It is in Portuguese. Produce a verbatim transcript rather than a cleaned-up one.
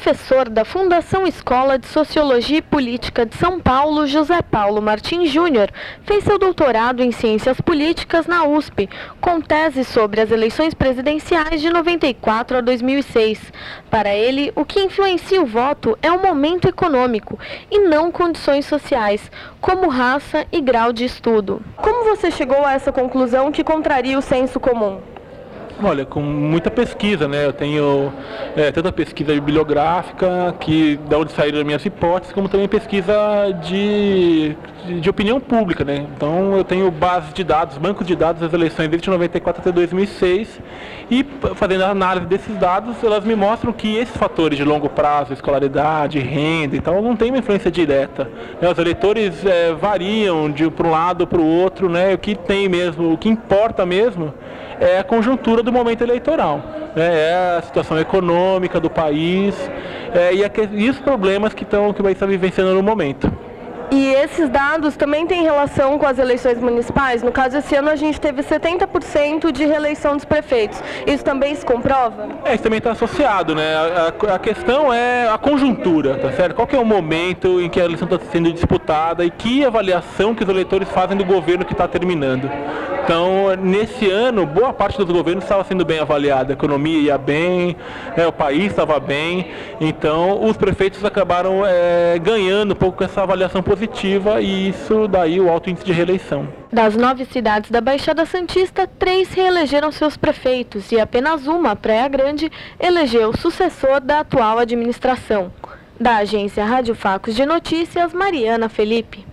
professor da Fundação Escola de Sociologia e Política de São Paulo, José Paulo Martins Júnior, fez seu doutorado em Ciências Políticas na U S P, com tese sobre as eleições presidenciais de noventa e quatro a dois mil e seis. Para ele, o que influencia o voto é o momento econômico e não condições sociais, como raça e grau de estudo. Como você chegou a essa conclusão que contraria o senso comum? Olha, com muita pesquisa, né? Eu tenho é, tanto a pesquisa bibliográfica, que da onde saíram as minhas hipóteses, como também pesquisa de, de, de opinião pública, né? Então eu tenho bases de dados, bancos de dados das eleições desde noventa e quatro até dois mil e seis, e fazendo a análise desses dados, elas me mostram que esses fatores de longo prazo, escolaridade, renda e tal, não tem uma influência direta, né? Os eleitores é, variam de para um lado para o outro, né? O que tem mesmo, o que importa mesmo é a conjuntura do momento eleitoral, né? É a situação econômica do país, é, e, a, e os problemas que, tão, que o país está vivenciando no momento. E esses dados também têm relação com as eleições municipais? No caso, esse ano a gente teve setenta por cento de reeleição dos prefeitos. Isso também se comprova? É, isso também está associado, né? A, a, a questão é a conjuntura, tá certo? Qual que é o momento em que a eleição está sendo disputada e que avaliação que os eleitores fazem do governo que está terminando. Então, nesse ano, boa parte dos governos estava sendo bem avaliada, a economia ia bem, né, o país estava bem, então os prefeitos acabaram é, ganhando um pouco com essa avaliação positiva, e isso daí o alto índice de reeleição. Das nove cidades da Baixada Santista, três reelegeram seus prefeitos e apenas uma, Praia Grande, elegeu o sucessor da atual administração. Da agência Rádio Facos de Notícias, Mariana Felipe.